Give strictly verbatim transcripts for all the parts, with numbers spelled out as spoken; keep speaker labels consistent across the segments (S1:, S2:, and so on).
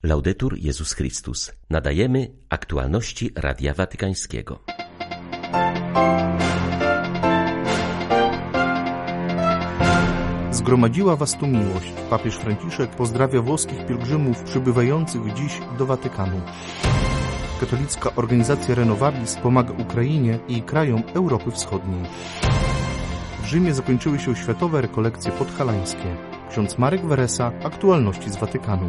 S1: Laudetur Jezus Chrystus. Nadajemy aktualności Radia Watykańskiego.
S2: Zgromadziła was tu miłość. Papież Franciszek pozdrawia włoskich pielgrzymów przybywających dziś do Watykanu. Katolicka organizacja Renovabis pomaga Ukrainie i krajom Europy Wschodniej. W Rzymie zakończyły się światowe rekolekcje podhalańskie. Ksiądz Marek Weresa, aktualności z Watykanu.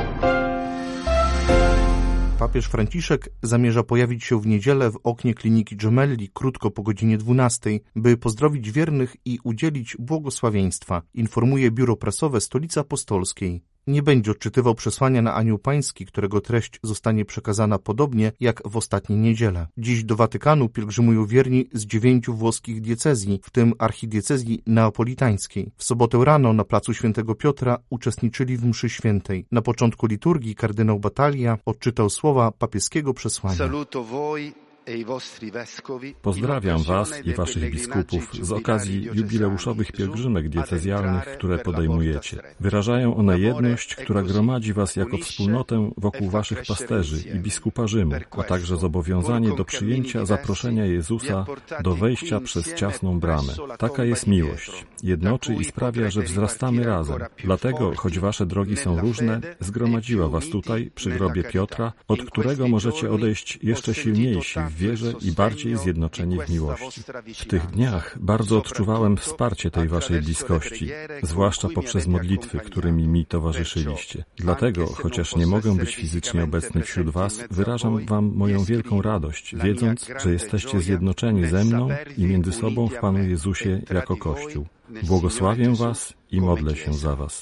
S2: Papież Franciszek zamierza pojawić się w niedzielę w oknie kliniki Gemelli krótko po godzinie dwunastej, by pozdrowić wiernych i udzielić błogosławieństwa, informuje biuro prasowe Stolicy Apostolskiej. Nie będzie odczytywał przesłania na Anioł Pański, którego treść zostanie przekazana podobnie jak w ostatnie niedzielę. Dziś do Watykanu pielgrzymują wierni z dziewięciu włoskich diecezji, w tym archidiecezji neapolitańskiej. W sobotę rano na placu Świętego Piotra uczestniczyli w mszy świętej. Na początku liturgii kardynał Battaglia odczytał słowa papieskiego przesłania.
S3: Pozdrawiam Was i Waszych biskupów z okazji jubileuszowych pielgrzymek diecezjalnych, które podejmujecie. Wyrażają one jedność, która gromadzi Was jako wspólnotę wokół Waszych pasterzy i biskupa Rzymu, a także zobowiązanie do przyjęcia zaproszenia Jezusa do wejścia przez ciasną bramę. Taka jest miłość. Jednoczy i sprawia, że wzrastamy razem. Dlatego, choć Wasze drogi są różne, zgromadziła Was tutaj, przy grobie Piotra, od którego możecie odejść jeszcze silniejsi w wierze i bardziej zjednoczeni w miłości. W tych dniach bardzo odczuwałem wsparcie tej Waszej bliskości, zwłaszcza poprzez modlitwy, którymi mi towarzyszyliście. Dlatego, chociaż nie mogę być fizycznie obecny wśród Was, wyrażam Wam moją wielką radość, wiedząc, że jesteście zjednoczeni ze mną i między sobą w Panu Jezusie jako Kościół. Błogosławię Was i modlę się za Was.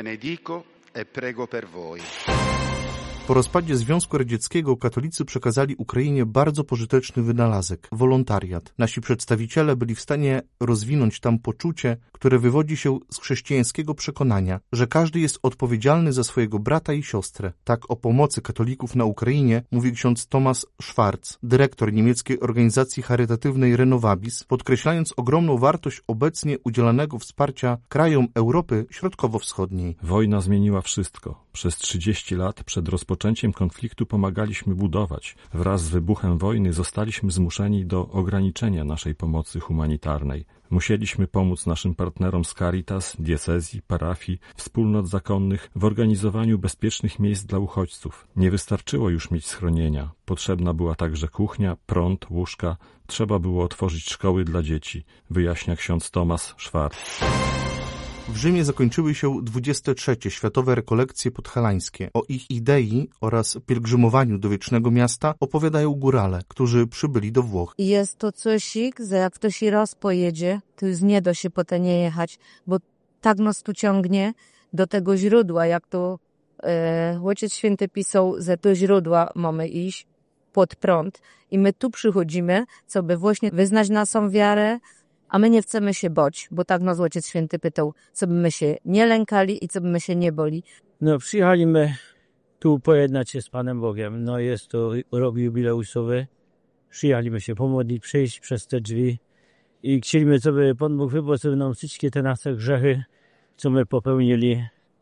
S2: Po rozpadzie Związku Radzieckiego katolicy przekazali Ukrainie bardzo pożyteczny wynalazek – wolontariat. Nasi przedstawiciele byli w stanie rozwinąć tam poczucie, które wywodzi się z chrześcijańskiego przekonania, że każdy jest odpowiedzialny za swojego brata i siostrę. Tak o pomocy katolików na Ukrainie mówi ksiądz Thomas Schwarz, dyrektor niemieckiej organizacji charytatywnej Renovabis, podkreślając ogromną wartość obecnie udzielanego wsparcia krajom Europy Środkowo-Wschodniej.
S3: Wojna zmieniła wszystko. Przez trzydzieści lat przed rozpoczęciem konfliktu pomagaliśmy budować. Wraz z wybuchem wojny zostaliśmy zmuszeni do ograniczenia naszej pomocy humanitarnej. Musieliśmy pomóc naszym partnerom z Caritas, diecezji, parafii, wspólnot zakonnych w organizowaniu bezpiecznych miejsc dla uchodźców. Nie wystarczyło już mieć schronienia. Potrzebna była także kuchnia, prąd, łóżka. Trzeba było otworzyć szkoły dla dzieci, wyjaśnia ksiądz Thomas Schwarz.
S2: W Rzymie zakończyły się dwudzieste trzecie Światowe Rekolekcje Podhalańskie. O ich idei oraz pielgrzymowaniu do Wiecznego Miasta opowiadają górale, którzy przybyli do Włoch.
S4: Jest to cosik, że jak ktoś raz pojedzie, to już nie da się potem nie jechać, bo tak nas tu ciągnie do tego źródła, jak to e, Ojciec Święty pisał, że do źródła mamy iść pod prąd i my tu przychodzimy, co by właśnie wyznać naszą wiarę, a my nie chcemy się bać, bo tak nas Ojciec Święty pytał, co by my się nie lękali i co by my się nie boli.
S5: No przyjechaliśmy tu pojednać się z Panem Bogiem. No jest to rok jubileuszowy. Przyjechaliśmy się pomodlić, przejść przez te drzwi i chcieliśmy, co by Pan Bóg wybaczył nam wszystkie te nasze grzechy, co my popełnili.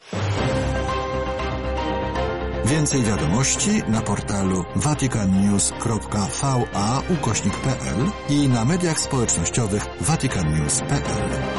S6: Więcej wiadomości na portalu vaticannews kropka va ukośnik kropka pl i na mediach społecznościowych vaticannews kropka pl.